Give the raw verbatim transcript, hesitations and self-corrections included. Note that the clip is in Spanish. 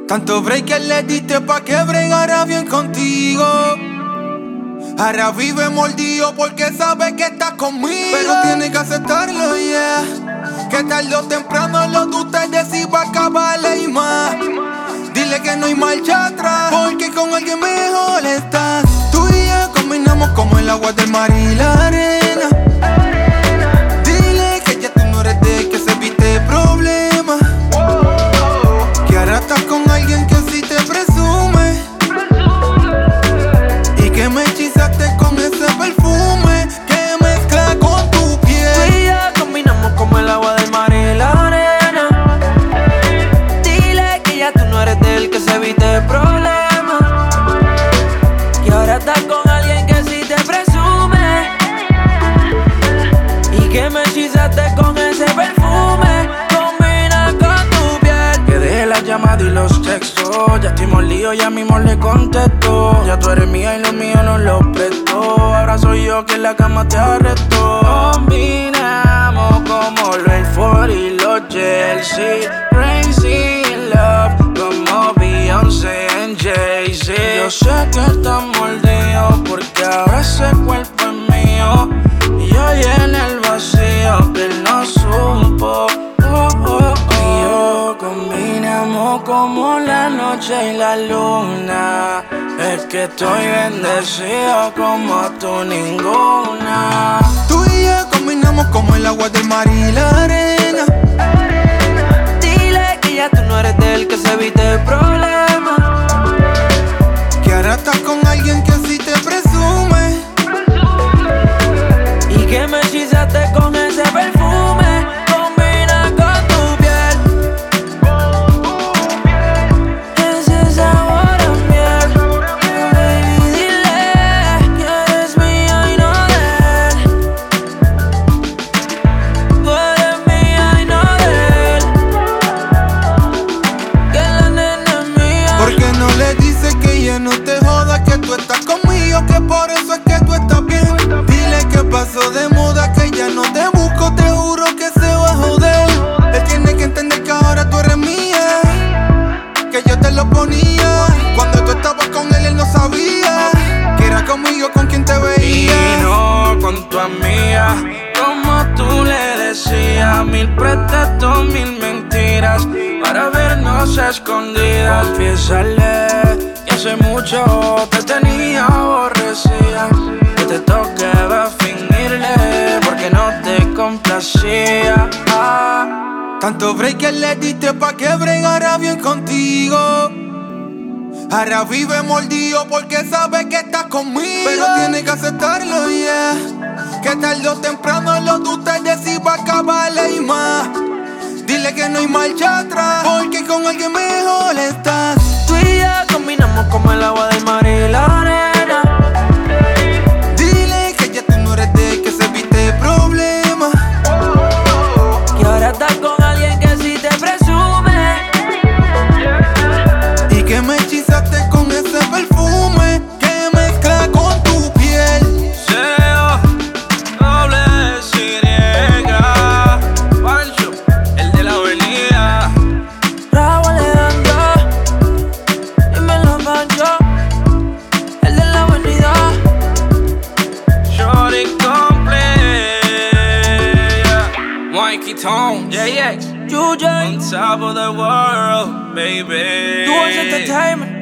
Tanto break que le diste pa' que bregara bien contigo. Ahora vive mordido porque sabe que estás conmigo. Pero tiene que aceptarlo, yeah. Que tarde o temprano lo de ustedes iba a acabarle y más. Dile que no hay marcha atrás, porque con alguien mejor estás. Tú y yo combinamos como el agua del mar y la arena. Dile que ya tú no eres de que se evite problemas. Que ahora estás con alguien que sí te presume. Y que me hechizaste con ese perfume que mezcla con tu piel. Tú y yo combinamos como el agua del mar y la arena. Dile que ya tú no eres del que se evite problemas. Que ahora estás con alguien que sí te presume. Y que me hechizaste con ese perfume. Combina con tu piel. Que dejé las llamadas y los textos. Ya estoy molido, ya mismo le contesto. Ya tú eres mía y lo mío no lo presto. Ahora soy yo que en la cama te arresto. Combinamos como lo el Ford y los Chelsea. Crazy in love como Beyoncé en Jay-Z. Yo sé que estás mordido porque ahora ese cuerpo es mío. Y yo llené el vacío que él no supo. Oh, oh, oh. Y yo combinamos como la noche y la luna. Es que estoy bendecido como tú ninguna. Tú y yo combinamos como el agua del mar y la arena. Dile que ya tú no eres del que se evite problemas. Que ahora estás con alguien que sí te presume. Y que me hechizaste con ese perfume. Combina con tu piel. Ese sabor a miel. Baby, dile que eres mía y no de él. Tú eres mía y no de él. Que la nena es mía. ¿Por qué no le dices que ya no te joda, que tú estás conmigo, que por eso es que tú estás bien? Dile que pasó de moda, que ya no te busco, te juro que se va a joder. Él tiene que entender que ahora tú eres mía, que yo te lo ponía. Cuando tú estabas con él, él no sabía que era conmigo con quien te Y veía. no con tu amiga, como tú le decías. Mil pretextos, mil mentiras para vernos a escondidas. Confiésale que hace mucho te tenía aborrecida. Que te tocaba fingirle porque no te complacía. Ah. Tanto break que le diste pa' que bregara bien contigo. Ahora vive mordido porque sabe que estás conmigo. Pero tiene que aceptarlo, yeah. Que tarde o temprano lo de ustedes iba a acabarle y más. Dile que no hay marcha atrás, porque con alguien mejor estás. Tú y yo combinamos como el agua del mar y la arena. Dile que ya tú no eres de que se evite problemas. Que ahora estás con alguien que sí te presume. Y que me hechizaste con ese perfume que mezcla con tu piel. Seo, doble Y, Pancho, el de la avenida. Raúl Alejandro, dímelo Pancho, el de la avenida. Shorty complete, Mikey Tone, J X, U J, on top of the world, baby. Duos Entertainment.